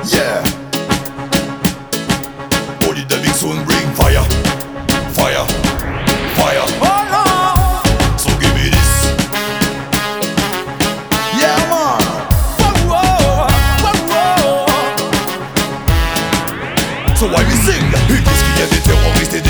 Yeah. Holy the big soon bring fire, fire, fire. Oh no. So give me this. Yeah man. Whoa, whoa, whoa, whoa. So why we sing? Puisqu'il y a des terroristes et